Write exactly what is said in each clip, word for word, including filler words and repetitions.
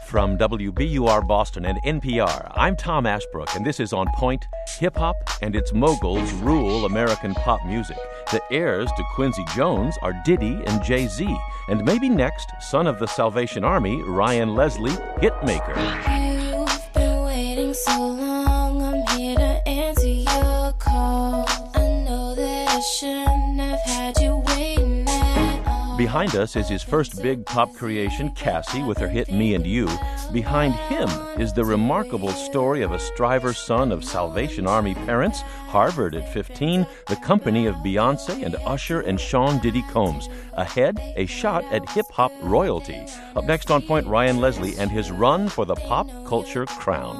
From W B U R Boston and N P R, I'm Tom Ashbrook, and this is On Point. Hip-hop and its moguls rule American pop music. The heirs to Quincy Jones are Diddy and Jay-Z. And maybe next, son of the Salvation Army, Ryan Leslie, hitmaker. You've been waiting so long, I'm here to answer your call. I know that I shouldn't have had you waiting at all. Behind us is his first big pop creation, Cassie, with her hit Me and You. Behind him is the remarkable story of a striver son of Salvation Army parents, Harvard at fifteen, the company of Beyonce and Usher and Sean Diddy Combs. Ahead, a shot at hip-hop royalty. Up next on Point, Ryan Leslie and his run for the pop culture crown.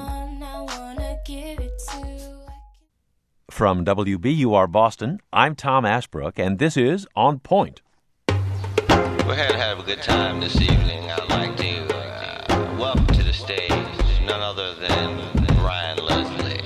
From W B U R Boston, I'm Tom Ashbrook, and this is On Point. We're here to have a good time this evening. I'd like to uh, welcome to the stage none other than Ryan Leslie.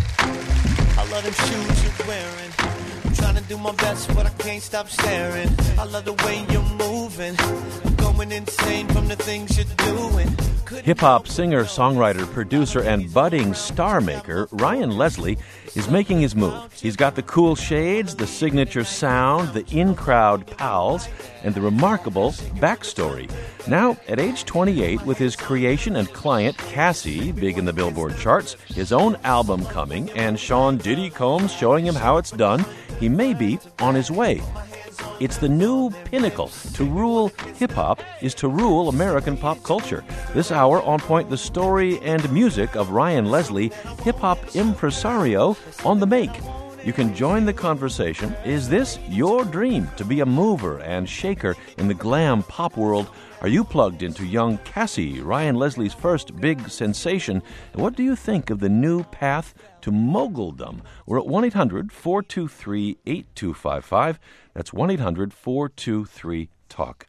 I love them shoes you're wearing. I'm trying to do my best, but I can't stop staring. I love the way you're moving. I'm going insane from the things you're doing. Hip-hop singer, songwriter, producer, and budding star maker Ryan Leslie is making his move. He's got the cool shades, the signature sound, the in-crowd pals, and the remarkable backstory. Now, at age twenty-eight, with his creation and client Cassie big in the Billboard charts, his own album coming, and Sean Diddy Combs showing him how it's done, he may be on his way. It's the new pinnacle. To rule hip-hop is to rule American pop culture. This hour, On Point, the story and music of Ryan Leslie, hip-hop impresario on the make. You can join the conversation. Is this your dream, to be a mover and shaker in the glam pop world? Are you plugged into young Cassie, Ryan Leslie's first big sensation? And what do you think of the new path to moguldom? We're at one eight hundred four two three eight two five five. That's one eight hundred four two three talk.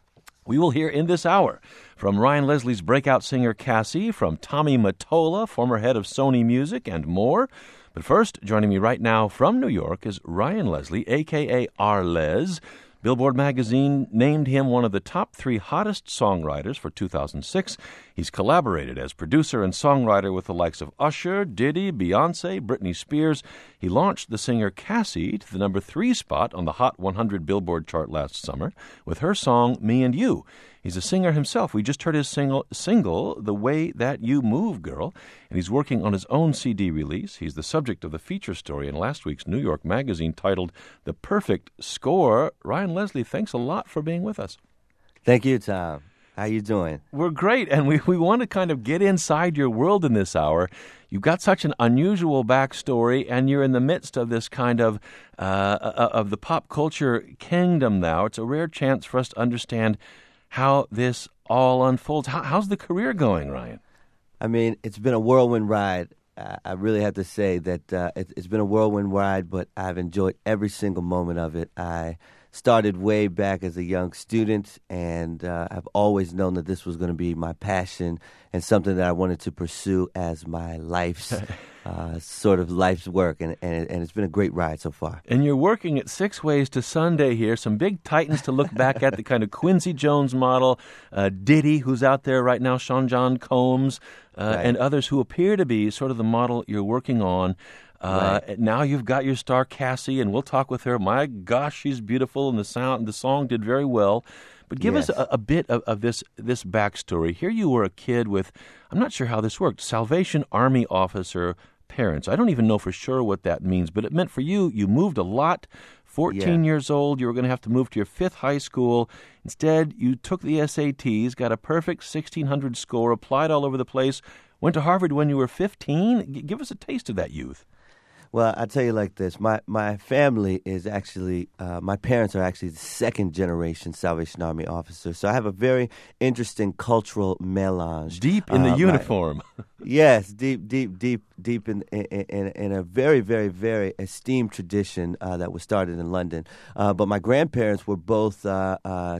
We will hear in this hour from Ryan Leslie's breakout singer Cassie, from Tommy Mottola, former head of Sony Music, and more. But first, joining me right now from New York is Ryan Leslie, a k a. R-Les. Billboard magazine named him one of the top three hottest songwriters for two thousand six. He's collaborated as producer and songwriter with the likes of Usher, Diddy, Beyonce, Britney Spears. He launched the singer Cassie to the number three spot on the Hot one hundred Billboard chart last summer with her song Me and You. He's a singer himself. We just heard his single, single, The Way That You Move, Girl, and he's working on his own C D release. He's the subject of the feature story in last week's New York Magazine titled The Perfect Score. Ryan Leslie, thanks a lot for being with us. Thank you, Tom. How you doing? We're great, and we, we want to kind of get inside your world in this hour. You've got such an unusual backstory, and you're in the midst of this kind of uh, of the pop culture kingdom now. It's a rare chance for us to understand how this all unfolds. How, how's the career going, Ryan? I mean, it's been a whirlwind ride. Uh, I really have to say that uh, it, it's been a whirlwind ride, but I've enjoyed every single moment of it. I started way back as a young student, and uh, I've always known that this was going to be my passion and something that I wanted to pursue as my life's uh, sort of life's work, and, and and it's been a great ride so far. And you're working at Six Ways to Sunday here, some big titans to look back at, the kind of Quincy Jones model, uh, Diddy, who's out there right now, Sean John Combs, uh, Right. and others who appear to be sort of the model you're working on. Uh, Right. Now you've got your star Cassie, and we'll talk with her. My gosh, she's beautiful, and the sound, the song did very well. But give Yes. us a, a bit of, of this this backstory. Here you were a kid with, I'm not sure how this worked, Salvation Army officer parents. I don't even know for sure what that means, but it meant for you, you moved a lot. fourteen Yeah. years old, you were going to have to move to your fifth high school. Instead, you took the S A Ts, got a perfect sixteen hundred score, applied all over the place, went to Harvard when you were fifteen. G- give us a taste of that youth. Well, I'll tell you like this. My my family is actually, uh, my parents are actually the second generation Salvation Army officers. So I have a very interesting cultural melange. Deep in the Uh, my- uniform. Yes, deep, deep, deep, deep in in, in, in a very, very, very esteemed tradition uh, that was started in London. Uh, but my grandparents were both uh, uh,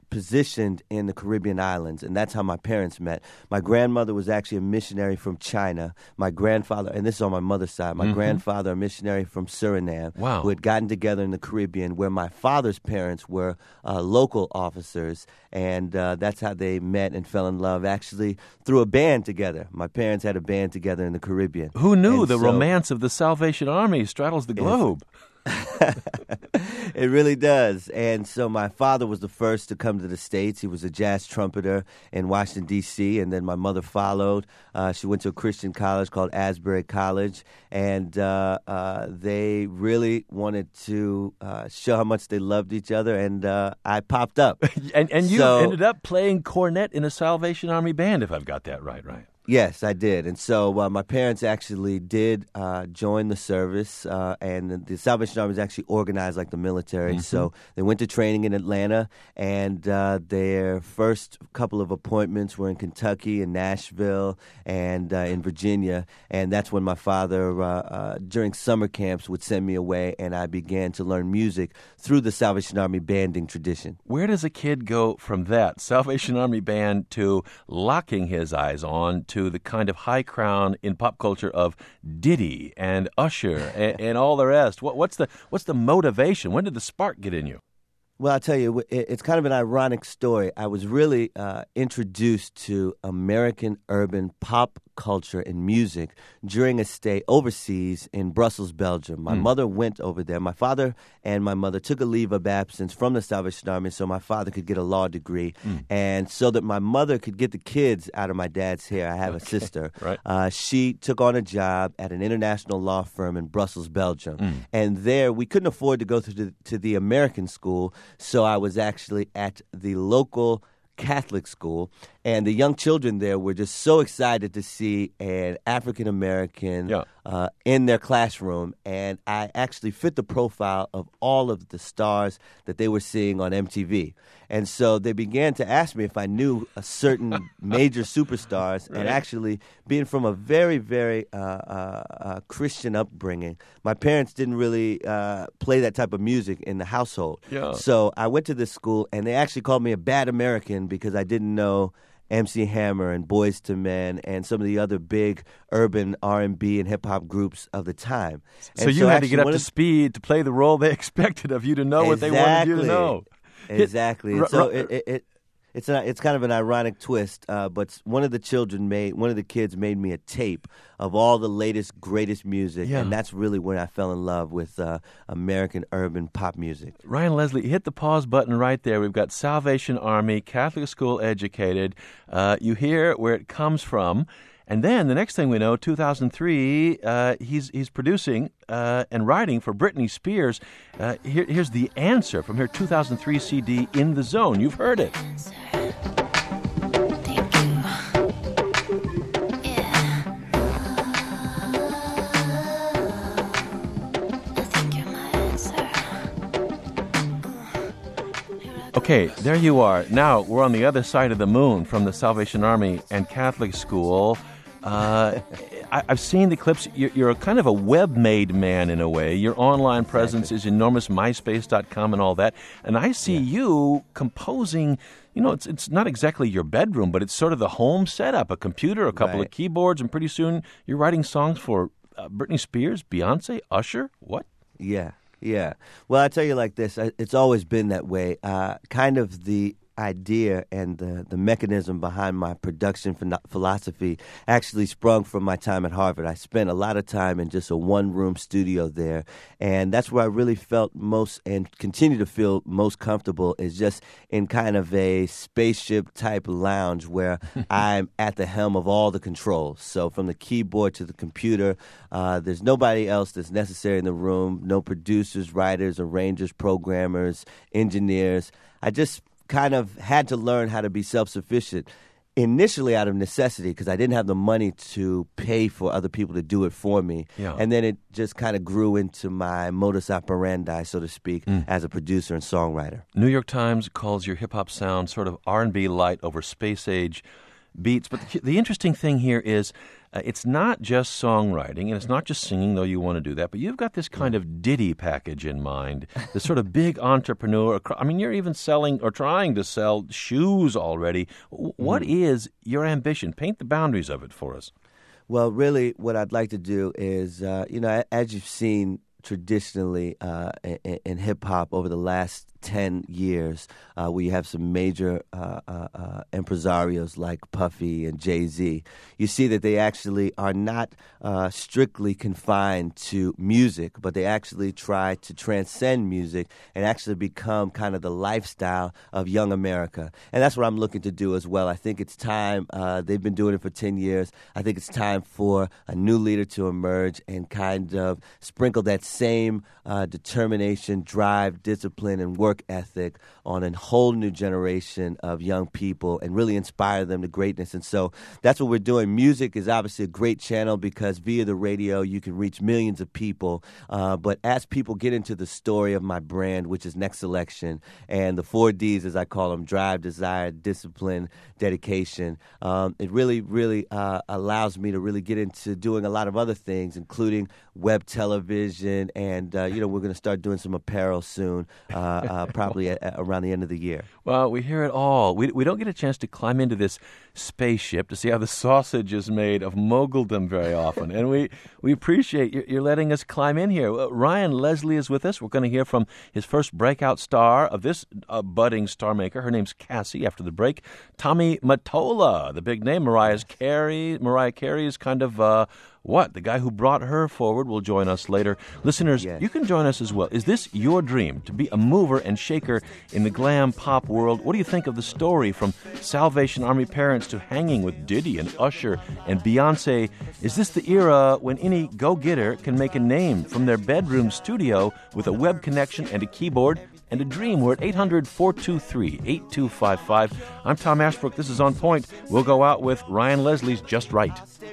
positioned in the Caribbean islands, and that's how my parents met. My grandmother was actually a missionary from China. My grandfather, and this is on my mother's side, my mm-hmm. grandfather, a missionary from Suriname, wow. who had gotten together in the Caribbean, where my father's parents were uh, local officers, and uh, that's how they met and fell in love, actually through a band together. My parents had a band together in the Caribbean. Who knew and the so, romance of the Salvation Army straddles the globe? It really does. And so my father was the first to come to the States. He was a jazz trumpeter in Washington, D C, and then my mother followed. Uh, she went to a Christian college called Asbury College, and uh, uh, they really wanted to uh, show how much they loved each other, and uh, I popped up. and and you so, ended up playing cornet in a Salvation Army band, if I've got that right, right? Yes, I did. And so uh, my parents actually did uh, join the service, uh, and the, the Salvation Army is actually organized like the military. Mm-hmm. So they went to training in Atlanta, and uh, their first couple of appointments were in Kentucky and Nashville and uh, in Virginia. And that's when my father, uh, uh, during summer camps, would send me away, and I began to learn music through the Salvation Army banding tradition. Where does a kid go from that Salvation Army band to locking his eyes on to to the kind of high crown in pop culture of Diddy and Usher and, and all the rest? What, what's the what's the motivation? When did the spark get in you? Well, I'll tell you, it's kind of an ironic story. I was really uh, introduced to American urban pop culture and music during a stay overseas in Brussels, Belgium. My mm. mother went over there. My father and my mother took a leave of absence from the Salvation Army so my father could get a law degree, mm. and so that my mother could get the kids out of my dad's hair. I have okay. a sister. Right. Uh, she took on a job at an international law firm in Brussels, Belgium. Mm. And there, we couldn't afford to go to the, to the American school, so I was actually at the local Catholic school, and the young children there were just so excited to see an African American yeah. uh, in their classroom, and I actually fit the profile of all of the stars that they were seeing on M T V. And so they began to ask me if I knew a certain major superstars, right. and actually being from a very, very uh, uh, uh, Christian upbringing, my parents didn't really uh, play that type of music in the household. Yeah. So I went to this school, and they actually called me a bad American because I didn't know M C Hammer and Boyz two Men and some of the other big urban R and B and hip-hop groups of the time. So and you so had to get up to of, speed to play the role they expected of you to know exactly, what they wanted you to know. Exactly. And so it, it, it, it's, an, it's kind of an ironic twist, uh, but one of the children made, one of the kids made me a tape of all the latest, greatest music, yeah. and that's really when I fell in love with uh, American urban pop music. Ryan Leslie, hit the pause button right there. We've got Salvation Army, Catholic school educated. Uh, you hear where it comes from. And then the next thing we know, two thousand three, uh, he's he's producing uh, and writing for Britney Spears. Uh, here, here's the answer from her two thousand three C D, In the Zone. You've heard it. Okay, there you are. Now we're on the other side of the moon from the Salvation Army and Catholic school. Uh, I, I've seen the clips. You're, you're a kind of a web-made man in a way. Your online presence is enormous, myspace dot com and all that. And I see yeah. you composing, you know, it's it's not exactly your bedroom, but it's sort of the home setup, a computer, a couple right. of keyboards, and pretty soon you're writing songs for uh, Britney Spears, Beyonce, Usher. What? Yeah, yeah. Well, I tell you like this. It's always been that way. Uh, kind of the idea and the, the mechanism behind my production philosophy actually sprung from my time at Harvard. I spent a lot of time in just a one-room studio there, and that's where I really felt most and continue to feel most comfortable is just in kind of a spaceship-type lounge where I'm at the helm of all the controls. So from the keyboard to the computer, uh, there's nobody else that's necessary in the room, no producers, writers, arrangers, programmers, engineers. I just kind of had to learn how to be self-sufficient, initially out of necessity because I didn't have the money to pay for other people to do it for me. Yeah. And then it just kind of grew into my modus operandi, so to speak, mm. as a producer and songwriter. New York Times calls your hip-hop sound sort of R and B light over space-age beats. But the, the interesting thing here is uh, it's not just songwriting, and it's not just singing, though you want to do that, but you've got this kind of ditty package in mind, this sort of big entrepreneur. I mean, you're even selling or trying to sell shoes already. What mm. is your ambition? Paint the boundaries of it for us. Well, really, what I'd like to do is, uh, you know, as you've seen traditionally uh, in, in hip-hop over the last ten years, uh, where you have some major uh, uh, uh, impresarios like Puffy and Jay-Z, you see that they actually are not uh, strictly confined to music, but they actually try to transcend music and actually become kind of the lifestyle of young America. And that's what I'm looking to do as well. I think it's time. Uh, they've been doing it for ten years. I think it's time for a new leader to emerge and kind of sprinkle that same uh, determination, drive, discipline, and work work ethic on a whole new generation of young people and really inspire them to greatness. And so that's what we're doing. Music is obviously a great channel because via the radio you can reach millions of people. Uh, but as people get into the story of my brand, which is Next Selection, and the four Ds, as I call them, drive, desire, discipline, dedication, um, it really, really uh, allows me to really get into doing a lot of other things, including web television, and, uh, you know, we're going to start doing some apparel soon, uh, uh, probably at, at around the end of the year. Well, we hear it all. We we don't get a chance to climb into this spaceship to see how the sausage is made of moguldom very often, and we, we appreciate you, you're letting us climb in here. Uh, Ryan Leslie is with us. We're going to hear from his first breakout star of this uh, budding star maker. Her name's Cassie. After the break, Tommy Mottola, the big name. Mariah's Carey. Mariah Carey is kind of... Uh, What? The guy who brought her forward will join us later. Listeners, yes. You can join us as well. Is this your dream, to be a mover and shaker in the glam pop world? What do you think of the story from Salvation Army parents to hanging with Diddy and Usher and Beyonce? Is this the era when any go-getter can make a name from their bedroom studio with a web connection and a keyboard and a dream? We're at eight hundred, four two three, eight two five five. I'm Tom Ashbrook. This is On Point. We'll go out with Ryan Leslie's Just Right.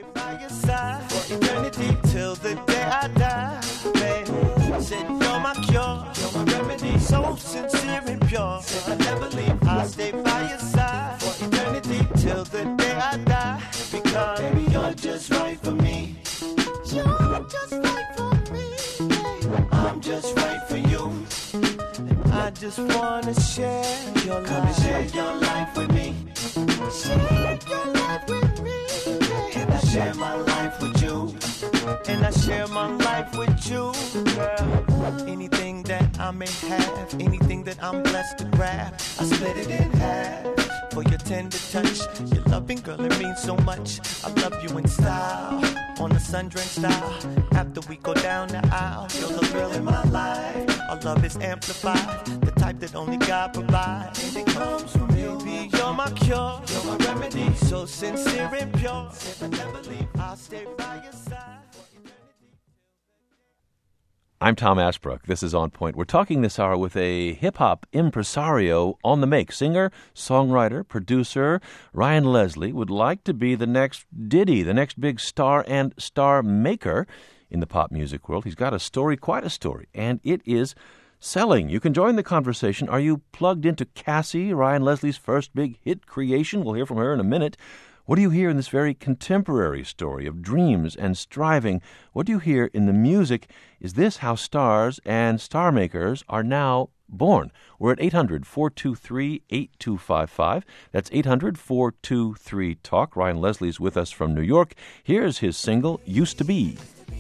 For eternity till the day I die, babe. Said you're my cure, you're my remedy, so sincere and pure. Said I never leave, I'll stay by your side for eternity till the day I die. Because baby, you're just right for me. You're just right for me. Babe. I'm just right for you. And I just wanna share your life. Come and share your life with me. Share your life with me. And I share my life with you. And I share my life with you, girl. Anything that I may have, anything that I'm blessed to grab, I split it in half. For your tender touch, your loving girl, it means so much. I love you in style, on the sun-drenched style. After we go down the aisle, you're the girl in my life. Our love is amplified, the type that only God provides. And it comes from you, baby. You're my cure, you're my remedy, so sincere and pure. If I never leave, I'll stay by your side. I'm Tom Ashbrook. This is On Point. We're talking this hour with a hip-hop impresario on the make. Singer, songwriter, producer. Ryan Leslie would like to be the next Diddy, the next big star and star maker in the pop music world. He's got a story, quite a story, and it is selling. You can join the conversation. Are you plugged into Cassie, Ryan Leslie's first big hit creation? We'll hear from her in a minute. What do you hear in this very contemporary story of dreams and striving? What do you hear in the music? Is this how stars and star makers are now born? We're at eight hundred, four two three, eight two five five. That's eight hundred, four two three, talk. Ryan Leslie's with us from New York. Here's his single, Used to Be.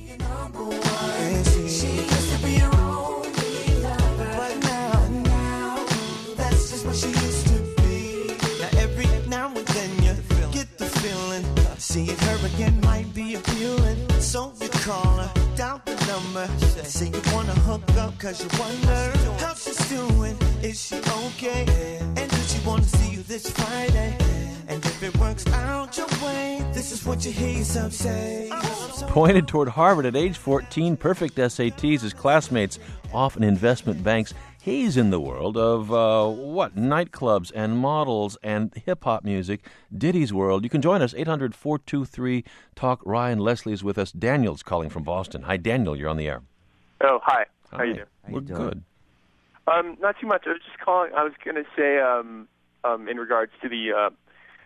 Seeing her again might be appealing, so you call her, down the number. Say you wanna hook up cause you wonder how she's doing, is she okay? And does she wanna see you this Friday? And if it works out your way, this is what you hear yourself say. Pointed toward Harvard at age fourteen, perfect S A Ts, his classmates off in investment banks. He's in the world of, uh, what, nightclubs and models and hip-hop music, Diddy's world. You can join us, eight hundred, four two three, talk. Ryan Leslie's with us. Daniel's calling from Boston. Hi, Daniel, you're on the air. Oh, hi. How hi. you doing? We're good. Um, not too much. I was just calling, I was going to say, um, um, in regards to the uh,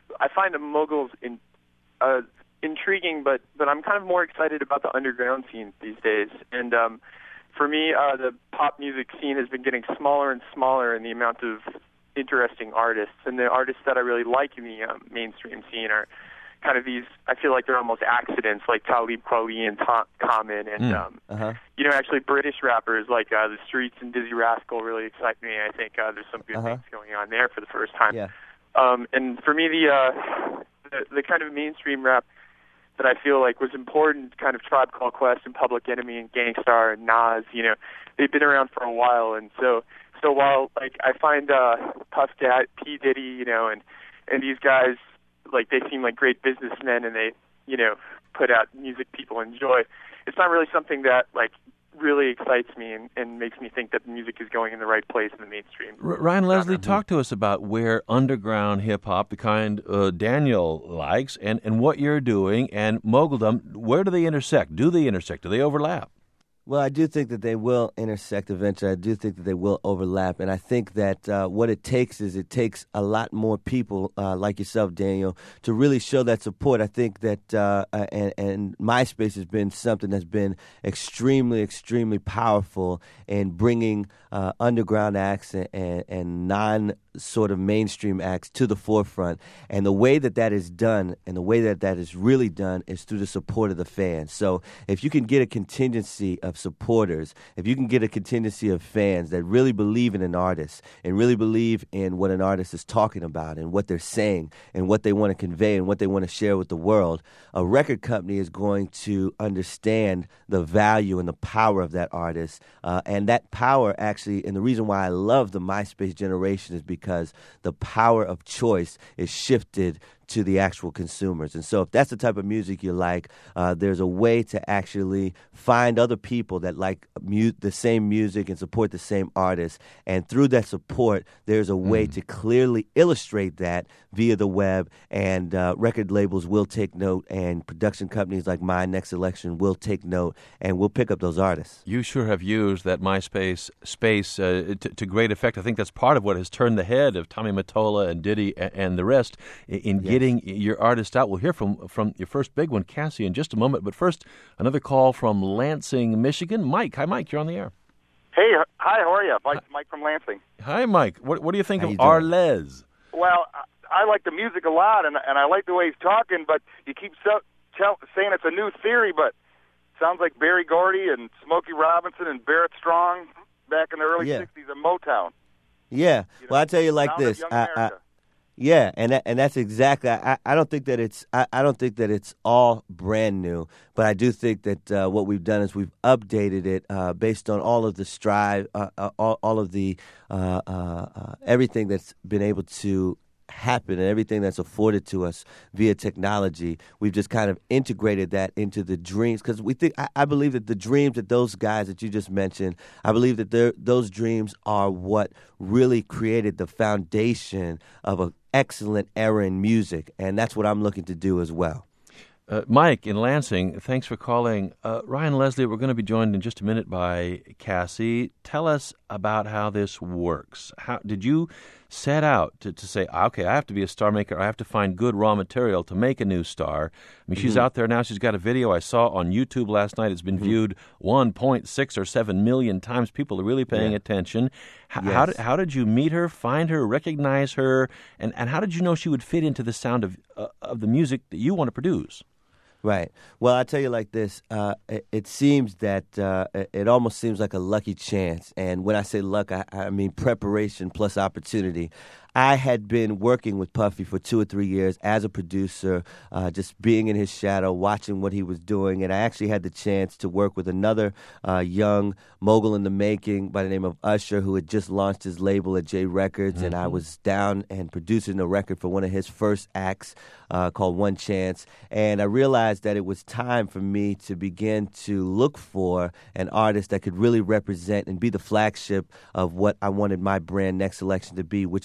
I find the moguls in, uh, intriguing, but but I'm kind of more excited about the underground scene these days. And um, for me, uh, the pop music scene has been getting smaller and smaller in the amount of interesting artists. And the artists that I really like in the um, mainstream scene are kind of these, I feel like they're almost accidents, like Talib Kweli and Tom, Common, and, Mm. um, Uh-huh. you know, actually British rappers like uh, The Streets and Dizzy Rascal really excite me. I think uh, there's some good Uh-huh. things going on there for the first time. Yeah. Um, and for me, the, uh, the the kind of mainstream rap that I feel like was important, kind of Tribe Called Quest and Public Enemy and Gangstar and Nas, you know, they've been around for a while. And so so while, like, I find uh, Puff Daddy, P. Diddy, you know, and, and these guys, like, they seem like great businessmen and they, you know, put out music people enjoy, it's not really something that, like, really excites me and, and makes me think that the music is going in the right place in the mainstream. R- Ryan Leslie, talk to us about where underground hip-hop, the kind uh, Daniel likes, and, and what you're doing, and moguldom, where do they intersect? Do they intersect? Do they overlap? Well, I do think that they will intersect eventually. I do think that they will overlap. And I think that uh, what it takes is it takes a lot more people uh, like yourself, Daniel, to really show that support. I think that, uh, and, and MySpace has been something that's been extremely, extremely powerful in bringing uh, underground acts and, and, and non sort of mainstream acts to the forefront. And the way that that is done and the way that that is really done is through the support of the fans. So if you can get a contingency of supporters, if you can get a contingency of fans that really believe in an artist and really believe in what an artist is talking about and what they're saying and what they want to convey and what they want to share with the world, a record company is going to understand the value and the power of that artist. Uh, and that power actually, and the reason why I love the MySpace generation is because because the power of choice is shifted to the actual consumers. And so if that's the type of music you like, uh, there's a way to actually find other people that like mu- the same music and support the same artists. And through that support, there's a way mm. to clearly illustrate that via the web, and uh, record labels will take note, and production companies like My Next Election will take note, and we'll pick up those artists. You sure have used that MySpace space uh, t- to great effect. I think that's part of what has turned the head of Tommy Mottola and Diddy and, and the rest in yes. getting your artist out. We'll hear from from your first big one, Cassie, in just a moment. But first, another call from Lansing, Michigan. Mike. Hi, Mike. You're on the air. Hey, hi. How are you? Mike, Mike from Lansing. Hi, Mike. What What do you think How of you Arlez? Well, I, I like the music a lot, and and I like the way he's talking. But you keep so, tell, saying it's a new theory, but sounds like Berry Gordy and Smokey Robinson and Barrett Strong back in the early yeah. sixties in Motown. Yeah. You know, well, I tell you like this. I, I, yeah, and that, and that's exactly. I, I don't think that it's. I, I don't think that it's all brand new, but I do think that uh, what we've done is we've updated it uh, based on all of the strive, uh, uh, all, all of the uh, uh, uh, everything that's been able to happen and everything that's afforded to us via technology. We've just kind of integrated that into the dreams, because we think I, I believe that the dreams that those guys that you just mentioned, I believe that those dreams are what really created the foundation of an excellent era in music, and that's what I'm looking to do as well. Uh, Mike in Lansing, thanks for calling. Uh, Ryan Leslie, we're going to be joined in just a minute by Cassie. Tell us about how this works. How did you set out to, to say, okay, I have to be a star maker, I have to find good raw material to make a new star? I mean, she's mm-hmm. out there now. She's got a video I saw on YouTube last night. It's been mm-hmm. viewed one point six or seven million times. People are really paying yeah. attention. H- yes. How did how did you meet her, find her, recognize her, and, and how did you know she would fit into the sound of uh, of the music that you want to produce? Right. Well, I tell you like this. Uh, it, it seems that uh, it almost seems like a lucky chance. And when I say luck, I, I mean preparation plus opportunity. I had been working with Puffy for two or three years as a producer, uh, just being in his shadow, watching what he was doing. And I actually had the chance to work with another uh, young mogul in the making by the name of Usher, who had just launched his label at J Records. Mm-hmm. And I was down and producing a record for one of his first acts uh, called One Chance. And I realized that it was time for me to begin to look for an artist that could really represent and be the flagship of what I wanted my brand Next Election to be, which is kind of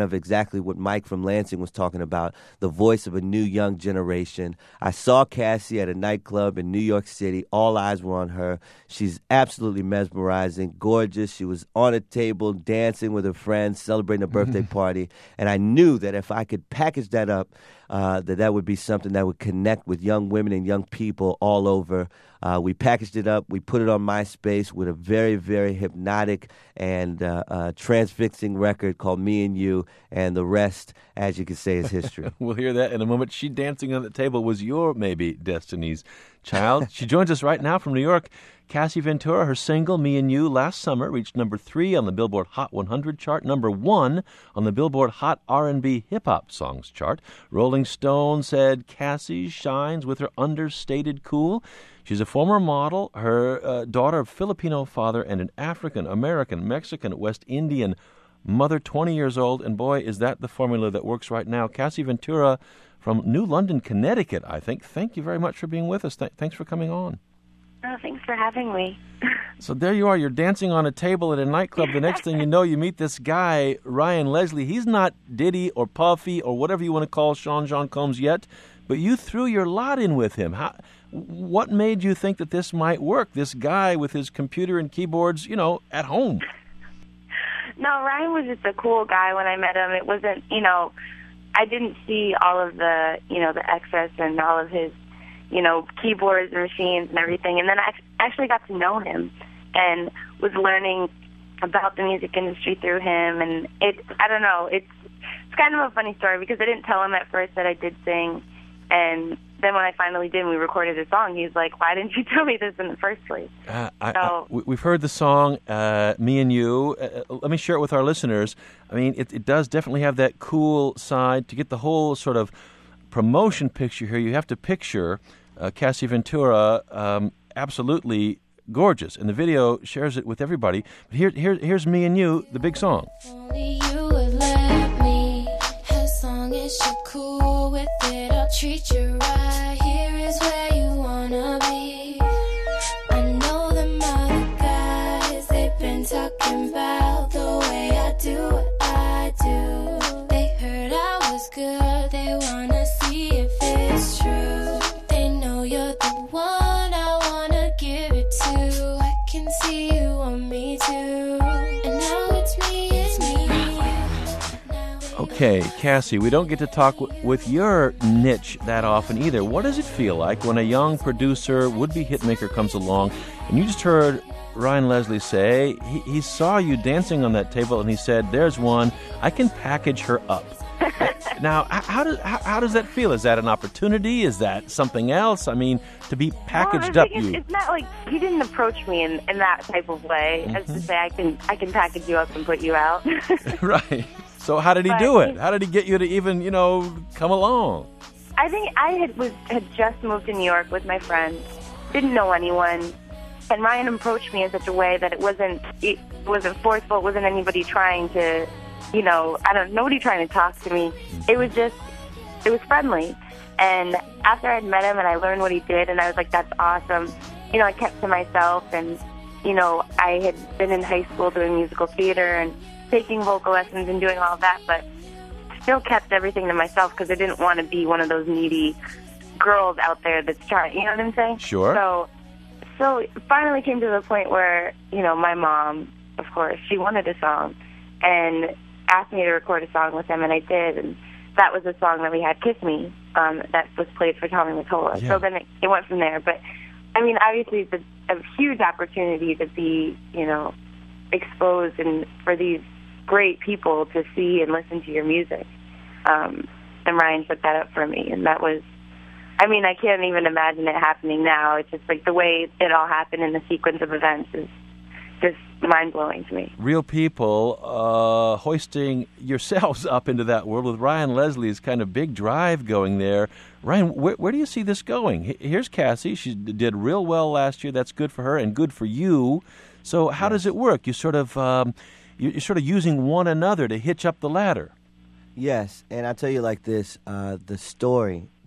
of exactly what Mike from Lansing was talking about, the voice of a new young generation. I saw Cassie at a nightclub in New York City. All eyes were on her. She's absolutely mesmerizing, gorgeous. She was on a table dancing with her friends, celebrating a birthday party. And I knew that if I could package that up, uh, that that would be something that would connect with young women and young people all over. Uh, we packaged it up. We put it on MySpace with a very, very hypnotic and uh, uh, transfixing record called Me and You, and the rest, as you can say, is history. We'll hear that in a moment. She dancing on the table was your, maybe, Destiny's Child. She joins us right now from New York. Cassie Ventura, her single, Me and You, last summer reached number three on the Billboard Hot one hundred chart, number one on the Billboard Hot R and B Hip-Hop Songs chart. Rolling Stone said Cassie shines with her understated cool. She's a former model, her uh, daughter of Filipino father and an African-American, Mexican, West Indian mother, twenty years old, and boy, is that the formula that works right now. Cassie Ventura from New London, Connecticut, I think. Thank you very much for being with us. Th- thanks for coming on. Oh, thanks for having me. So there you are. You're dancing on a table at a nightclub. The next thing you know, you meet this guy, Ryan Leslie. He's not Diddy or Puffy or whatever you want to call Sean John Combs yet, but you threw your lot in with him. How, what made you think that this might work, this guy with his computer and keyboards, you know, at home? No, Ryan was just a cool guy when I met him. It wasn't, you know, I didn't see all of the, you know, the excess and all of his, you know, keyboards and machines and everything. And then I actually got to know him and was learning about the music industry through him. And it, I don't know, it's it's kind of a funny story because I didn't tell him at first that I did sing. And then when I finally did and we recorded a song, he's like, why didn't you tell me this in the first place? Uh, I, so, I, we've heard the song, uh, Me and You. Uh, let me share it with our listeners. I mean, it, it does definitely have that cool side. To get the whole sort of promotion picture here, you have to picture uh, Cassie Ventura um, absolutely gorgeous. And the video shares it with everybody. But here, here, here's Me and You, the big song. Only you would let me, as long as you're cool with it, I'll treat you right. Here is where you wanna be. I know them other guys, they've been talking about the way I do what I do. They heard I was good, they wanna see if it's true. They know you're the one I wanna give it to. I can see you on me too. And now it's me, it's me. Okay, Cassie, we don't get to talk w- with your niche that often either. What does it feel like when a young producer, would-be hitmaker comes along, and you just heard Ryan Leslie say he, he saw you dancing on that table and he said, there's one, I can package her up. Now, how does how, how does that feel? Is that an opportunity? Is that something else? I mean, to be packaged well, up, it's, you... It's not like he didn't approach me in, in that type of way, mm-hmm. as to say I can I can package you up and put you out. Right. So how did he but do it? How did he get you to even, you know, come along? I think I had was had just moved to New York with my friends, didn't know anyone, and Ryan approached me in such a way that it wasn't it wasn't forceful. It wasn't anybody trying to, you know, I don't nobody trying to talk to me. It was just it was friendly. And after I'd met him and I learned what he did, and I was like, that's awesome. You know, I kept to myself, and you know, I had been in high school doing musical theater and taking vocal lessons and doing all of that, but still kept everything to myself because I didn't want to be one of those needy girls out there that's trying, you know what I'm saying? Sure. So, so it finally came to the point where, you know, my mom, of course, she wanted a song and asked me to record a song with him, and I did, and that was a song that we had, Kiss Me, um, that was played for Tommy Mottola. Yeah. So then it, it went from there. But, I mean, obviously it's a, a huge opportunity to be, you know, exposed and for these great people to see and listen to your music. Um, and Ryan put that up for me, and that was, I mean, I can't even imagine it happening now. It's just like the way it all happened in the sequence of events is just mind-blowing to me. Real people uh, hoisting yourselves up into that world with Ryan Leslie's kind of big drive going there. Ryan, where, where do you see this going? Here's Cassie. She did real well last year. That's good for her and good for you. So how yes. does it work? You sort of... Um, You're sort of using one another to hitch up the ladder. Yes, and I'll tell you like this, uh, the story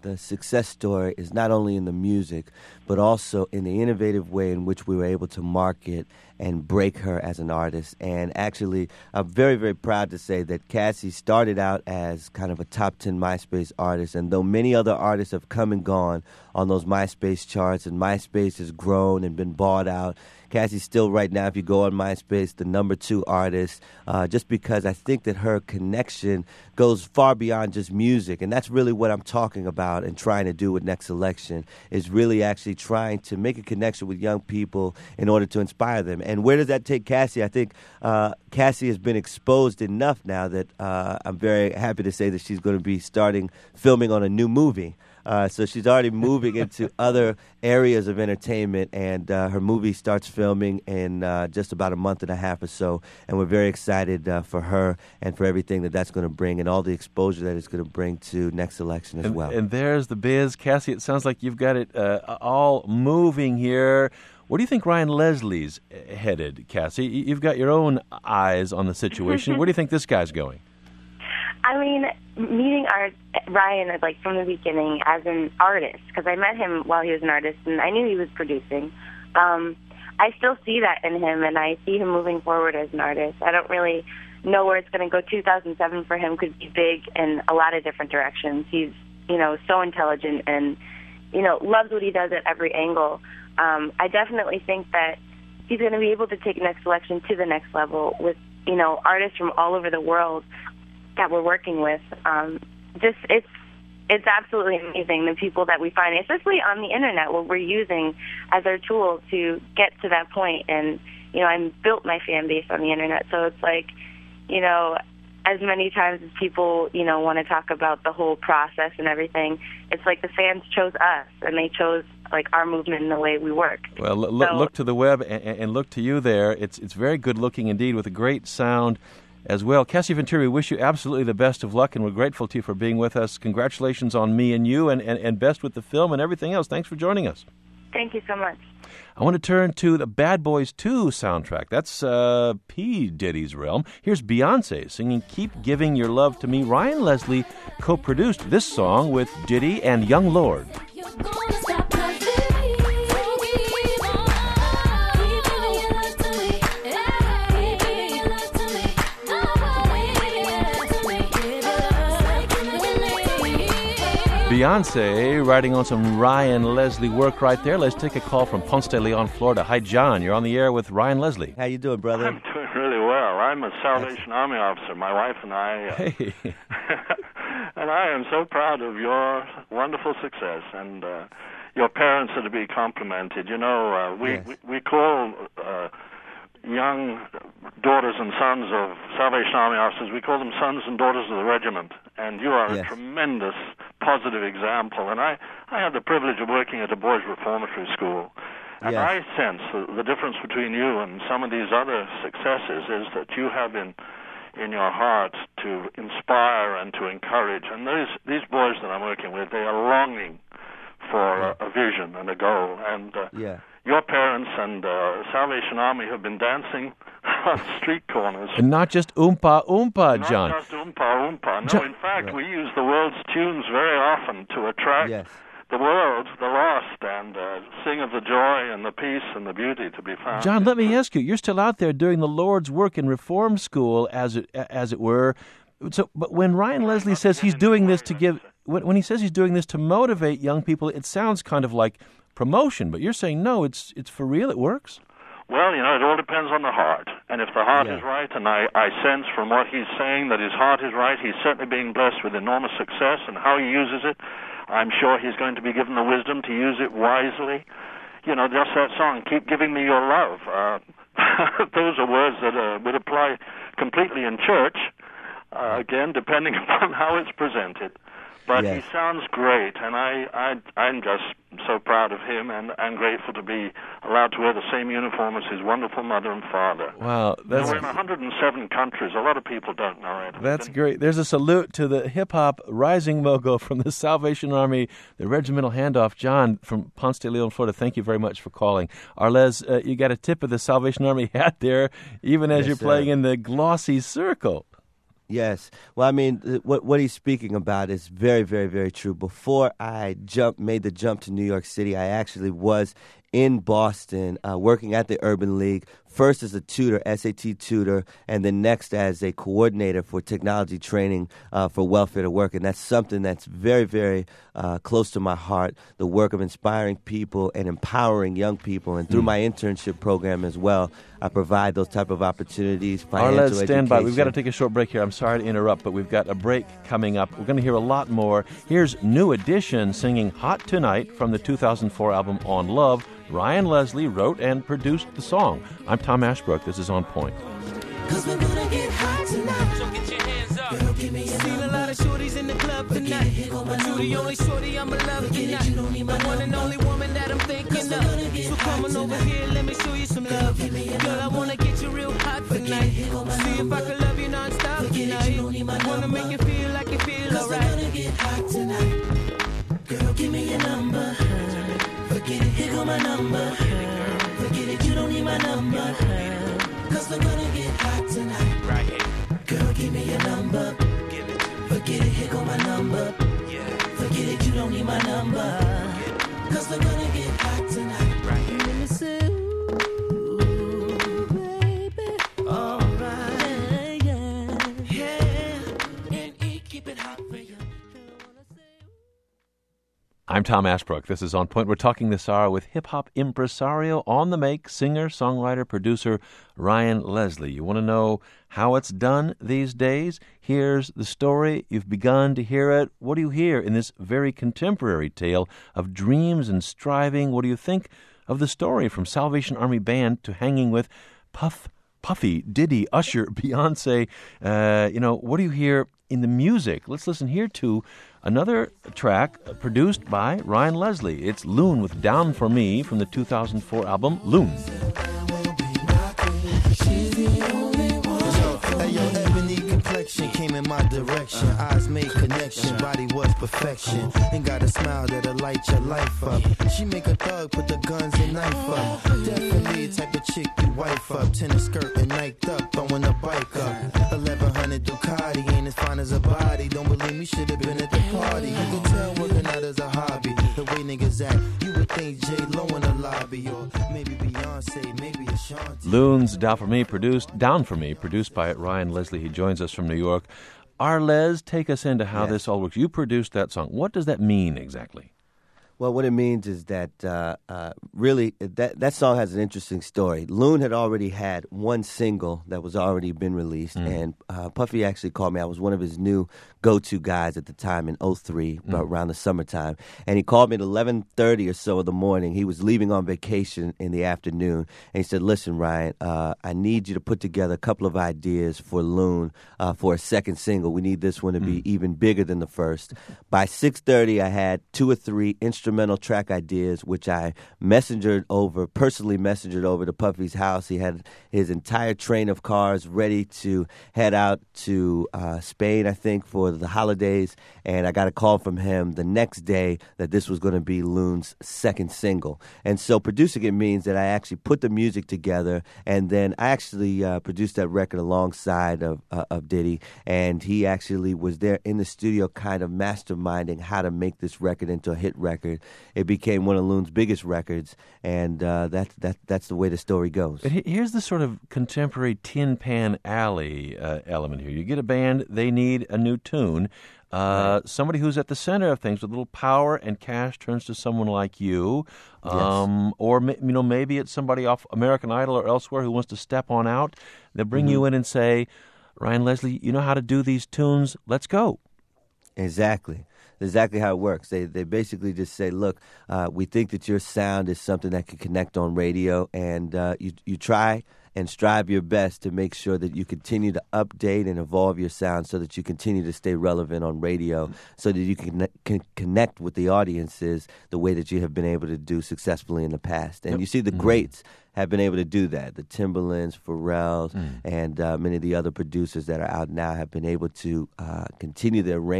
the success story is not only in the music, but also in the innovative way in which we were able to market and break her as an artist. And actually, I'm very, very proud to say that Cassie started out as kind of a top ten MySpace artist, and though many other artists have come and gone on those MySpace charts, and MySpace has grown and been bought out, Cassie's still right now, if you go on MySpace, the number two artist, uh, just because I think that her connection goes far beyond just music. And that's really what I'm talking about and trying to do with Next Election, is really actually trying to make a connection with young people in order to inspire them. And where does that take Cassie? I think uh, Cassie has been exposed enough now that uh, I'm very happy to say that she's going to be starting filming on a new movie. Uh, so she's already moving into other areas of entertainment, and uh, her movie starts filming in uh, just about a month and a half or so, and we're very excited uh, for her and for everything that that's going to bring and all the exposure that it's going to bring to Next Election as and, well. And there's the biz. Cassie, it sounds like you've got it uh, all moving here. Where do you think Ryan Leslie's headed, Cassie? You've got your own eyes on the situation. Where do you think this guy's going? I mean, meeting our Ryan like from the beginning as an artist, because I met him while he was an artist, and I knew he was producing. Um, I still see that in him, and I see him moving forward as an artist. I don't really know where it's going to go. two thousand seven for him could be big in a lot of different directions. He's, you know, so intelligent and, you know, loves what he does at every angle. Um, I definitely think that he's going to be able to take Next Election to the next level with, you know, artists from all over the world that we're working with. Um, just it's it's absolutely amazing, the people that we find, especially on the internet, what we're using as our tool to get to that point. And, you know, I built my fan base on the internet, so it's like, you know, as many times as people, you know, want to talk about the whole process and everything, it's like the fans chose us, and they chose like our movement and the way we work. Well, look, so, look to the web and, and look to you there. It's it's very good looking indeed, with a great sound as well. Cassie Venturi, we wish you absolutely the best of luck, and we're grateful to you for being with us. Congratulations on Me and You, and, and, and best with the film and everything else. Thanks for joining us. Thank you so much. I want to turn to the Bad Boys two soundtrack. That's uh, P. Diddy's realm. Here's Beyonce singing Keep Giving Your Love to Me. Ryan Leslie co-produced this song with Diddy and Young Lord. Beyonce writing on some Ryan Leslie work right there. Let's take a call from Ponce de Leon, Florida. Hi, John. You're on the air with Ryan Leslie. How you doing, brother? I'm doing really well. I'm a Salvation Army officer. My wife and I. Uh, Hey. And I am so proud of your wonderful success, and uh, your parents are to be complimented. You know, uh, we, Yes. we we call uh, young daughters and sons of Salvation Army officers, we call them sons and daughters of the regiment. And you are Yes. a tremendous positive example. And I, I had the privilege of working at a boys' reformatory school. And Yes. I sense the, the difference between you and some of these other successes is that you have in in your heart to inspire and to encourage. And these these boys that I'm working with, they are longing for a, a vision and a goal. And uh, Yeah. your parents and uh, Salvation Army have been dancing on street corners. And not just Oompa Oompa, Not John. just oompa oompa. No, John- in fact, Right. we use the world's tunes very often to attract Yes. the world, the lost, and uh, sing of the joy and the peace and the beauty to be found. John, let me ask you, you're still out there doing the Lord's work in reform school, as it, as it were. So, but when Ryan Leslie says he's doing this to give, when, when he says he's doing this to motivate young people, it sounds kind of like promotion. But you're saying, no, it's it's for real, it works? Well, you know, it all depends on the heart. And if the heart Yeah. is right, and I, I sense from what he's saying that his heart is right, he's certainly being blessed with enormous success, and how he uses it, I'm sure he's going to be given the wisdom to use it wisely. You know, just that song, Keep Giving Me Your Love. Uh, those are words that uh, would apply completely in church, uh, again, depending upon how it's presented. But Yes. he sounds great, and I, I, I'm just so proud of him and, and grateful to be allowed to wear the same uniform as his wonderful mother and father. Wow, You know, that's we're in one hundred seven countries. A lot of people don't know it. That's And- great. There's a salute to the hip-hop rising mogul from the Salvation Army, the regimental handoff. John from Ponce de Leon, Florida, thank you very much for calling. Arlez, uh, you got a tip of the Salvation Army hat there, even as Yes, you're sir. playing in the glossy circle. Yes. Well, I mean, th- what what he's speaking about is very, very, very true. Before I jumped, made the jump to New York City, I actually was in Boston uh, working at the Urban League, first as a tutor, S A T tutor, and then next as a coordinator for technology training uh, for Welfare to Work. And that's something that's very, very uh, close to my heart, the work of inspiring people and empowering young people. And through mm. my internship program as well, I provide those type of opportunities, financial Arlez, stand education. by. We've got to take a short break here. I'm sorry to interrupt, but we've got a break coming up. We're going to hear a lot more. Here's New Edition singing Hot Tonight from the two thousand four album On Love. Ryan Leslie wrote and produced the song. I'm Tom Ashbrook. This is On Point. Cause we're gonna get hot tonight. So get your hands up. Girl, give me Seen a lot of shorties in the club tonight. But you the only shorty I'ma love tonight. The one and only woman that I'm thinking of. So come on over here, let me show you some love. Girl, I wanna get you real hot tonight. See if I can love you non-stop tonight. Wanna make you feel like you feel alright. Cause we're gonna get hot tonight. Girl, give me your number. Forget it, here go my number. Forget it, you don't need my number. Cause we're gonna get hot tonight. Right here. Girl, give me your number. Give it. Forget it, here go my number. Yeah. Forget it, you don't need my number. Cause we're gonna get hot tonight. Right here. Let me say, ooh, baby. Alright, yeah. Yeah. And eat, keep it hot for you. I'm Tom Ashbrook. This is On Point. We're talking this hour with hip-hop impresario, on the make, singer, songwriter, producer Ryan Leslie. You want to know how it's done these days? Here's the story. You've begun to hear it. What do you hear in this very contemporary tale of dreams and striving? What do you think of the story from Salvation Army Band to hanging with Puff, Puffy, Diddy, Usher, Beyonce? Uh, you know, what do you hear in the music? Let's listen here to another track produced by Ryan Leslie. It's Loon with Down For Me from the two thousand four album Loon. Came in my direction, eyes made connection, body was perfection, and got a smile that'll light your life up. She make a thug, put the guns and knife up. Definitely the type of chick you wife up. Tennis skirt and niked up, throwing a bike up. eleven hundred Ducati, ain't as fine as a body. Don't believe me, should have been at the party. You can tell working out as a hobby. The way niggas act, you would think J Lo in the lobby, or maybe Beyonce, maybe Ashanti. Loon's Down For Me, produced Down For Me, produced by Ryan Leslie. He joins us from New York. Arlez, take us into how yes. this all works. You produced that song. What does that mean exactly? Well, what it means is that uh, uh, really that that song has an interesting story. Loon had already had one single that was already been released, mm. and uh, Puffy actually called me. I was one of his new go-to guys at the time in oh three, mm. around the summertime, and he called me at eleven thirty or so in the morning. He was leaving on vacation in the afternoon, and he said, "Listen, Ryan, uh, I need you to put together a couple of ideas for Loon uh, for a second single. We need this one to mm. be even bigger than the first." By six thirty, I had two or three instrumental track ideas, which I messengered over, personally messengered over to Puffy's house. He had his entire train of cars ready to head out to uh, Spain, I think, for the holidays, and I got a call from him the next day that this was going to be Loon's second single. And so producing it means that I actually put the music together, and then I actually uh, produced that record alongside of, uh, of Diddy, and he actually was there in the studio kind of masterminding how to make this record into a hit record. It became one of Loon's biggest records, and uh, that, that, that's the way the story goes. But here's the sort of contemporary Tin Pan Alley uh, element here. You get a band, they need a new tune. Uh, right. Somebody who's at the center of things with a little power and cash turns to someone like you. Um, yes. Or, you know, maybe it's somebody off American Idol or elsewhere who wants to step on out. They'll bring mm-hmm. you in and say, Ryan Leslie, you know how to do these tunes. Let's go. Exactly. Exactly how it works. They they basically just say, look, uh, we think that your sound is something that can connect on radio, and uh, you you try and strive your best to make sure that you continue to update and evolve your sound so that you continue to stay relevant on radio, so that you can, can connect with the audiences the way that you have been able to do successfully in the past. And yep. you see the greats have been able to do that. The Timbalands, Pharrells, mm. and uh, many of the other producers that are out now have been able to uh, continue their reign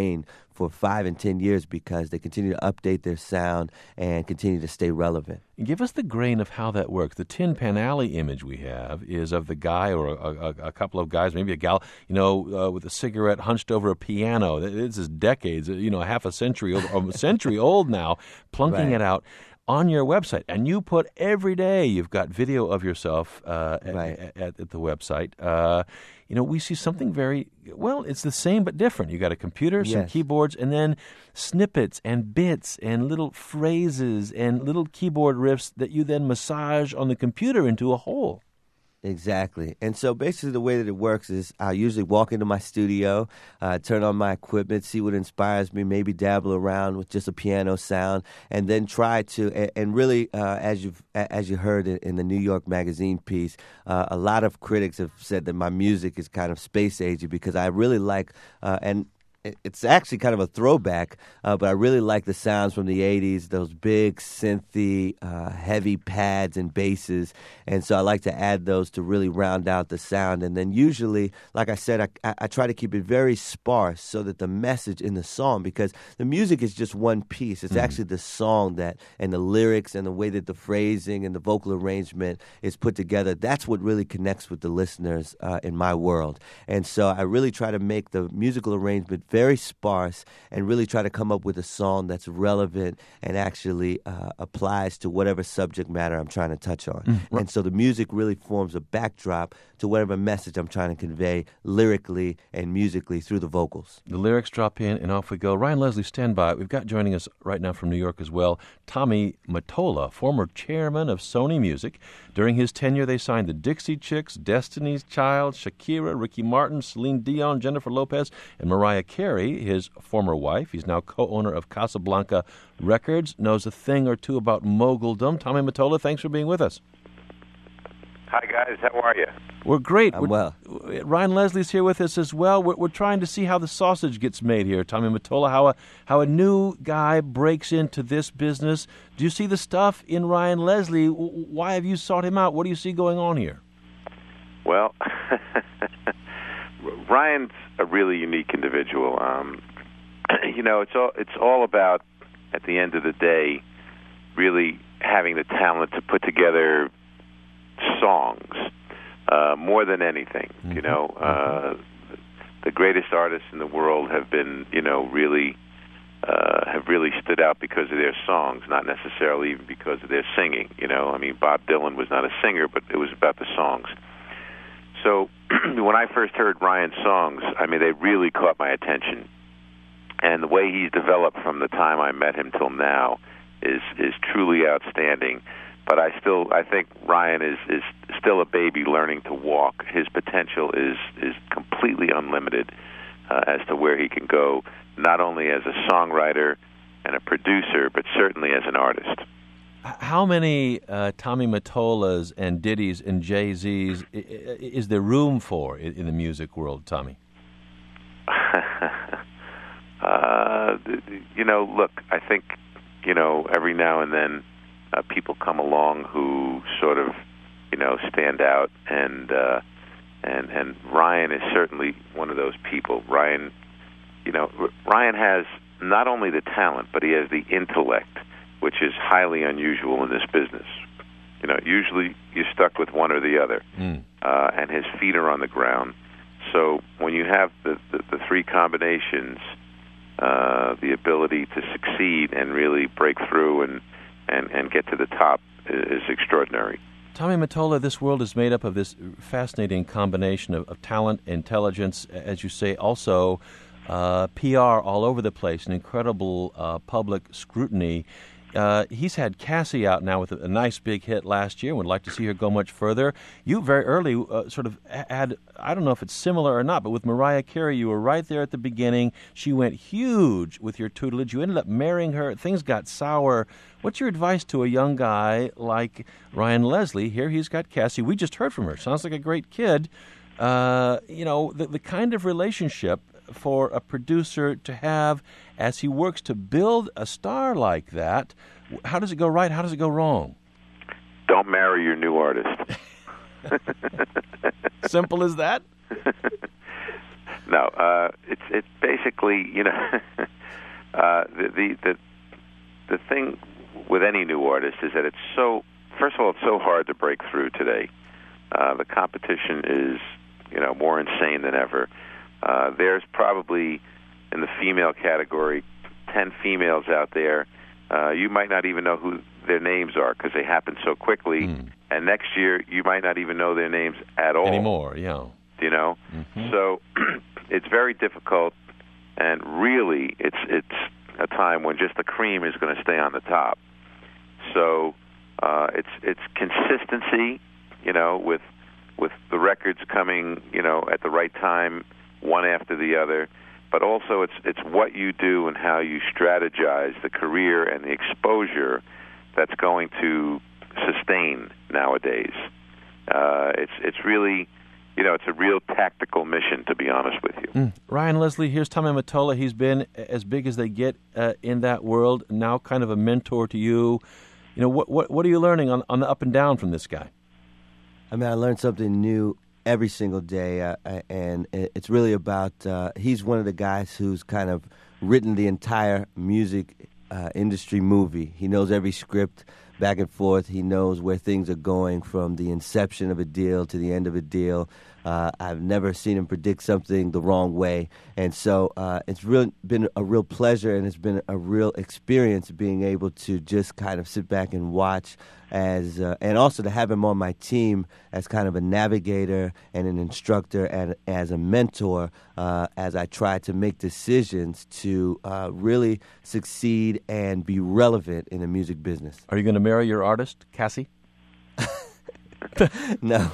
for five and ten years because they continue to update their sound and continue to stay relevant. Give us the grain of how that works. The Tin Pan Alley image we have is of the guy or a, a, a couple of guys, maybe a gal, you know, uh, with a cigarette hunched over a piano. This is decades, you know, half a century old, or a century old now, plunking right. it out on your website. And you put every day, you've got video of yourself uh, right. at, at, at the website. Uh, you know, we see something very, well, it's the same but different. You got a computer, some yes. keyboards, and then snippets and bits and little phrases and little keyboard riffs that you then massage on the computer into a whole. Exactly. And so basically the way that it works is I usually walk into my studio, uh, turn on my equipment, see what inspires me, maybe dabble around with just a piano sound, and then try to, and, and really, uh, as you've, as you heard in, in the New York Magazine piece, uh, a lot of critics have said that my music is kind of space-agey because I really like, uh, and it's actually kind of a throwback, uh, but I really like the sounds from the eighties, those big synthy, uh, heavy pads and basses, and so I like to add those to really round out the sound. And then usually, like I said, I, I try to keep it very sparse so that the message in the song, because the music is just one piece, it's mm-hmm. actually the song that, and the lyrics and the way that the phrasing and the vocal arrangement is put together, that's what really connects with the listeners uh, in my world. And so I really try to make the musical arrangement very sparse and really try to come up with a song that's relevant and actually uh, applies to whatever subject matter I'm trying to touch on. Mm-hmm. And so the music really forms a backdrop to whatever message I'm trying to convey lyrically and musically through the vocals. The lyrics drop in and off we go. Ryan Leslie, stand by. We've got joining us right now from New York as well, Tommy Mottola, former chairman of Sony Music. During his tenure, they signed the Dixie Chicks, Destiny's Child, Shakira, Ricky Martin, Celine Dion, Jennifer Lopez, and Mariah Carey, his former wife. He's now co-owner of Casablanca Records, knows a thing or two about moguldom. Tommy Mottola, thanks for being with us. Hi, guys. How are you? We're great. I'm we're, well. Ryan Leslie's here with us as well. We're, we're trying to see how the sausage gets made here, Tommy Mottola, how a, how a new guy breaks into this business. Do you see the stuff in Ryan Leslie? Why have you sought him out? What do you see going on here? Well, Ryan's a really unique individual. Um, you know, it's all it's all about, at the end of the day, really having the talent to put together songs uh, more than anything. Mm-hmm. You know, uh, the greatest artists in the world have been, you know, really uh, have really stood out because of their songs, not necessarily even because of their singing. You know, I mean, Bob Dylan was not a singer, but it was about the songs. So when I first heard Ryan's songs, I mean, they really caught my attention. And the way he's developed from the time I met him till now is is truly outstanding. But I still, I think Ryan is, is still a baby learning to walk. His potential is, is completely unlimited uh, as to where he can go, not only as a songwriter and a producer, but certainly as an artist. How many uh, Tommy Mottolas and Diddy's and Jay-Z's is there room for in the music world, Tommy? uh, you know, look, I think, you know, every now and then uh, people come along who sort of, you know, stand out, and uh, and and Ryan is certainly one of those people. Ryan, you know, Ryan has not only the talent, but he has the intellect, which is highly unusual in this business. You know, usually you're stuck with one or the other, mm. uh, and his feet are on the ground. So when you have the, the, the three combinations, uh, the ability to succeed and really break through and, and, and get to the top is, is extraordinary. Tommy Mottola, this world is made up of this fascinating combination of, of talent, intelligence, as you say, also uh, P R all over the place, an incredible uh, public scrutiny. Uh, he's had Cassie out now with a, a nice big hit last year. Would like to see her go much further. You very early uh, sort of had, I don't know if it's similar or not, but with Mariah Carey, you were right there at the beginning. She went huge with your tutelage. You ended up marrying her. Things got sour. What's your advice to a young guy like Ryan Leslie? Here he's got Cassie. We just heard from her. Sounds like a great kid. Uh, you know, the, the kind of relationship for a producer to have as he works to build a star like that. How does it go right? How does it go wrong? Don't marry your new artist. Simple as that? No, uh, it's it's basically, you know, uh, the, the the the thing with any new artist is that it's so. First of all, it's so hard to break through today. Uh, the competition is, you know, more insane than ever. Uh, there's probably in the female category ten females out there. Uh, you might not even know who their names are because they happen so quickly. Mm. And next year, you might not even know their names at all. Anymore, yeah. You know? Mm-hmm. So it's very difficult, and really it's it's a time when just the cream is going to stay on the top. So uh, it's it's consistency, you know, with with the records coming, you know, at the right time, one after the other. But also it's it's what you do and how you strategize the career and the exposure that's going to sustain nowadays. Uh, it's it's really, you know, it's a real tactical mission, to be honest with you. Mm. Ryan Leslie, here's Tommy Mottola. He's been as big as they get uh, in that world, now kind of a mentor to you. You know, what what, what are you learning on, on the up and down from this guy? I mean, I learned something new every single day, uh, and it's really about, uh, he's one of the guys who's kind of written the entire music uh, industry movie. He knows every script back and forth. He knows where things are going from the inception of a deal to the end of a deal. Uh, I've never seen him predict something the wrong way. And so uh, it's really been a real pleasure, and it's been a real experience being able to just kind of sit back and watch as, uh, and also to have him on my team as kind of a navigator and an instructor and as a mentor uh, as I try to make decisions to uh, really succeed and be relevant in the music business. Are you going to marry your artist, Cassie? No.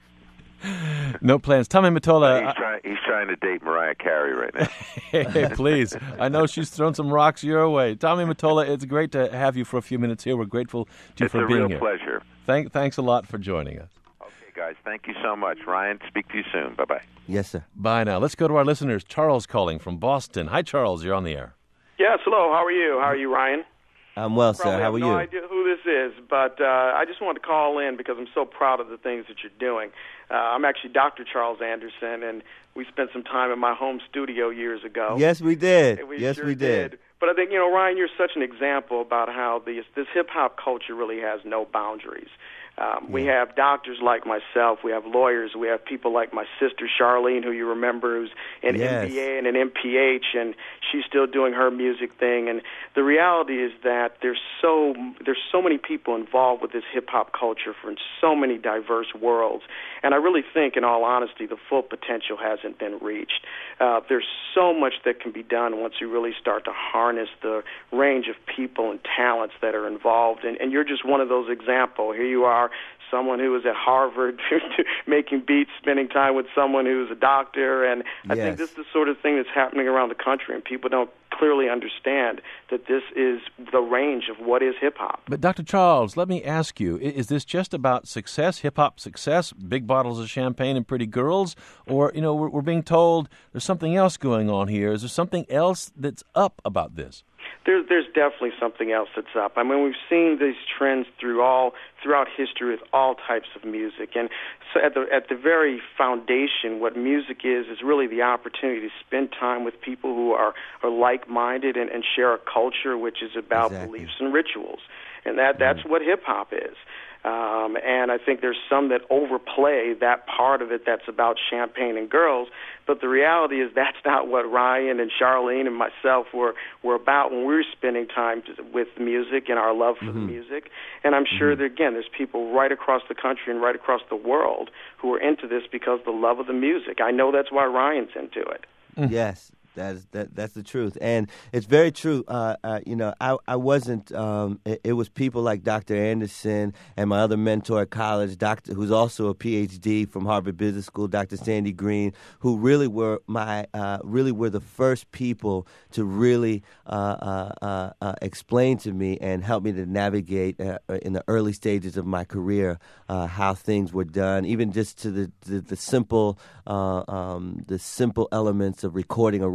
No plans. Tommy Mottola. He's, try, he's trying to date Mariah Carey right now. Hey, please. I know she's thrown some rocks your way. Tommy Mottola, it's great to have you for a few minutes here. We're grateful to you it's for being here. It's a real pleasure. Thank, thanks a lot for joining us. Okay, guys. Thank you so much. Ryan, speak to you soon. Bye-bye. Yes, sir. Bye now. Let's go to our listeners. Charles calling from Boston. Hi, Charles. You're on the air. Yes, hello. How are you? How are you, Ryan? I'm well, sir. Probably How are you? I have you? no idea who this is, but uh, I just wanted to call in because I'm so proud of the things that you're doing. Uh, I'm actually Doctor Charles Anderson, and we spent some time in my home studio years ago. Yes, we did. We yes, sure we did. did. But I think, you know, Ryan, you're such an example about how this, this hip-hop culture really has no boundaries. Um, we Yeah. have doctors like myself. We have lawyers. We have people like my sister, Charlene, who you remember, who's an Yes. M B A and an M P H, and she's still doing her music thing. And the reality is that there's so there's so many people involved with this hip-hop culture from so many diverse worlds. And I really think, in all honesty, the full potential hasn't been reached. Uh, there's so much that can be done once you really start to harness the range of people and talents that are involved. And, and you're just one of those examples. Here you are, someone who was at Harvard making beats, spending time with someone who's a doctor. And I Yes. think this is the sort of thing that's happening around the country, and people don't clearly understand that this is the range of what is hip-hop. But Doctor Charles, let me ask you, i- is this just about success, hip-hop success, big bottles of champagne and pretty girls? Or, you know, we're, we're being told there's something else going on here. Is there something else that's up about this? There's there's definitely something else that's up. I mean, we've seen these trends through all throughout history with all types of music, and so at the at the very foundation, what music is is really the opportunity to spend time with people who are are like-minded and, and share a culture which is about Exactly. beliefs and rituals, and that that's mm. what hip hop is. Um, and I think there's some that overplay that part of it that's about champagne and girls, but the reality is that's not what Ryan and Charlene and myself were, were about when we were spending time to, with music and our love for Mm-hmm. the music. And I'm sure Mm-hmm. that, again, there's people right across the country and right across the world who are into this because of the love of the music. I know that's why Ryan's into it. Yes, that's that, that's the truth, and it's very true. Uh, uh, you know, I I wasn't. Um, it, it was people like Doctor Anderson and my other mentor at college, Doctor, who's also a P H D from Harvard Business School, Doctor Sandy Green, who really were my uh, really were the first people to really uh, uh, uh, uh, explain to me and help me to navigate uh, in the early stages of my career uh, how things were done, even just to the the, the simple uh, um, the simple elements of recording a record.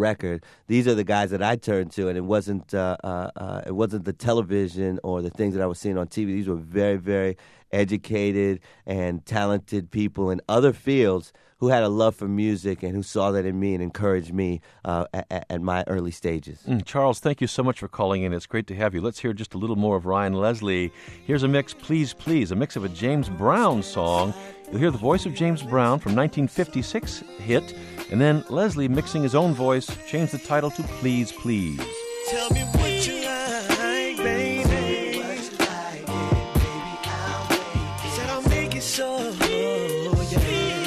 record, these are the guys that I turned to, and it wasn't uh, uh, uh, it wasn't the television or the things that I was seeing on T V. These were very, very educated and talented people in other fields who had a love for music and who saw that in me and encouraged me uh, at, at my early stages. Mm, Charles, thank you so much for calling in. It's great to have you. Let's hear just a little more of Ryan Leslie. Here's a mix, Please Please, a mix of a James Brown song. You'll hear the voice of James Brown from nineteen fifty-six hit, and then Leslie mixing his own voice, changed the title to Please Please. Tell me what you like, baby. What you like, baby, I'll wait. Said I'll make it so, yeah.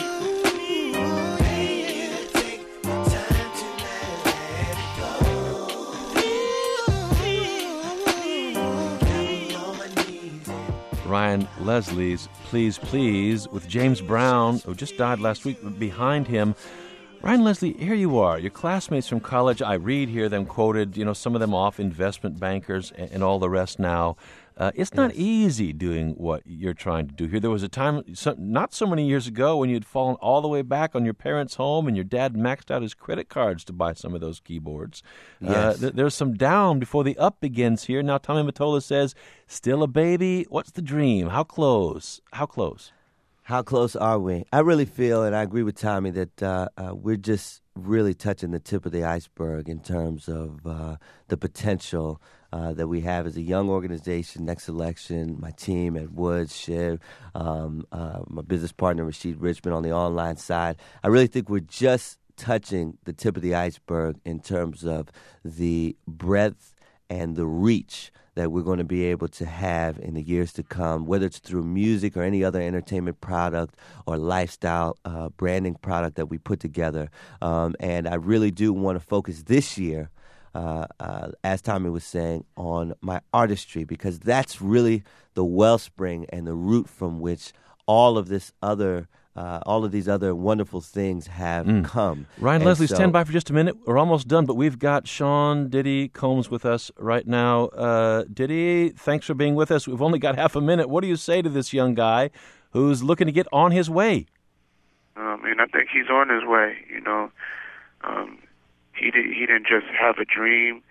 Ryan Leslie's Please Please with James Brown, who just died last week, behind him. Ryan Leslie, here you are. Your classmates from college, I read here them quoted, you know, some of them off investment bankers and, and all the rest now. Uh, it's not yes. easy doing what you're trying to do here. There was a time, so, not so many years ago, when you'd fallen all the way back on your parents' home and your dad maxed out his credit cards to buy some of those keyboards. Yes. Uh, th- there's some down before the up begins here. Now, Tommy Mottola says, still a baby? What's the dream? How close? How close? How close are we? I really feel, and I agree with Tommy, that uh, uh, we're just really touching the tip of the iceberg in terms of uh, the potential uh, that we have as a young organization. Next election, my team at Woods, Shiv, um, uh, my business partner, Rashid Richmond, on the online side. I really think we're just touching the tip of the iceberg in terms of the breadth and the reach that we're going to be able to have in the years to come, whether it's through music or any other entertainment product or lifestyle uh, branding product that we put together. Um, and I really do want to focus this year, uh, uh, as Tommy was saying, on my artistry, because that's really the wellspring and the root from which all of this other Uh, all of these other wonderful things have mm. come. Ryan and Leslie, so, stand by for just a minute. We're almost done, but we've got Sean Diddy Combs with us right now. Uh, Diddy, thanks for being with us. We've only got half a minute. What do you say to this young guy who's looking to get on his way? Um, and I think he's on his way. You know, um, he did, he didn't just have a dream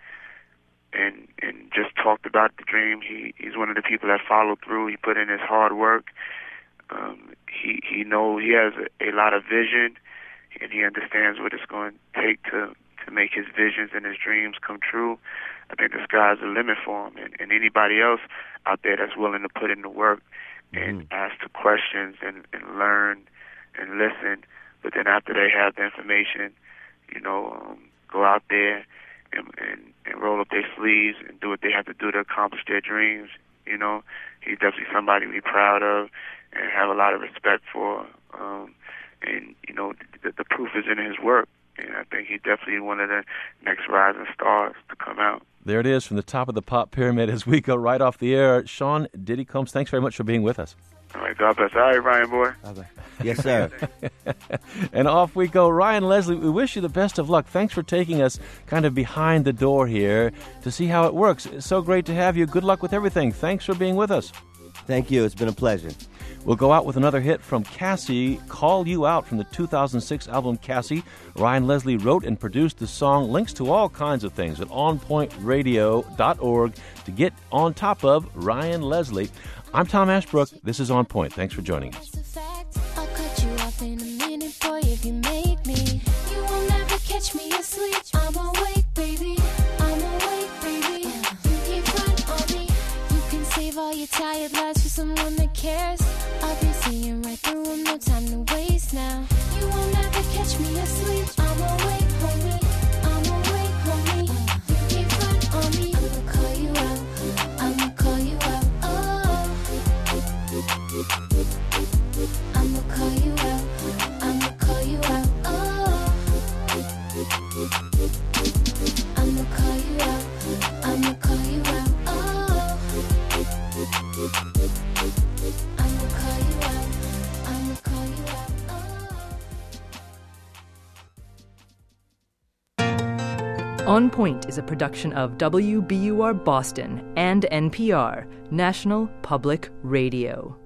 and and just talked about the dream. He he's one of the people that followed through. He put in his hard work. Um, he he knows he has a, a lot of vision, and he understands what it's going to take to, to make his visions and his dreams come true. I think the sky's the limit for him, and, and anybody else out there that's willing to put in the work and mm-hmm. ask the questions and, and learn and listen. But then after they have the information, you know, um, go out there and, and, and roll up their sleeves and do what they have to do to accomplish their dreams. You know, he's definitely somebody to be proud of and have a lot of respect for. Um, and, you know, the, the proof is in his work. And I think he's definitely one of the next rising stars to come out. There it is from the top of the pop pyramid as we go right off the air. Sean Diddy Combs, thanks very much for being with us. All right, God bless. All right, Ryan, boy. Bye-bye. Yes, sir. And off we go. Ryan Leslie, we wish you the best of luck. Thanks for taking us kind of behind the door here to see how it works. It's so great to have you. Good luck with everything. Thanks for being with us. Thank you. It's been a pleasure. We'll go out with another hit from Cassie, Call You Out, from the two thousand six album Cassie. Ryan Leslie wrote and produced the song. Links to all kinds of things at on point radio dot org to get on top of Ryan Leslie. I'm Tom Ashbrook. This is On Point. Thanks for joining us. I'll cut you off in a minute, boy, if you make me. You will never catch me asleep. I'm awake, baby. I'm awake, baby. You keep front on me. You can save all your tired lives for someone that cares. I'll be seeing right through them, no time to waste now. You will never catch me asleep. I'm awake, homie. I'm awake, homie. You keep front on me. I'ma call you out. I'ma call you out. Oh. I'ma call you out. I'ma call you out. Oh. I'ma call you out. I'ma call you out. Oh. I'ma call you out. I'ma call you out. Oh. On Point is a production of W B U R Boston and N P R, National Public Radio.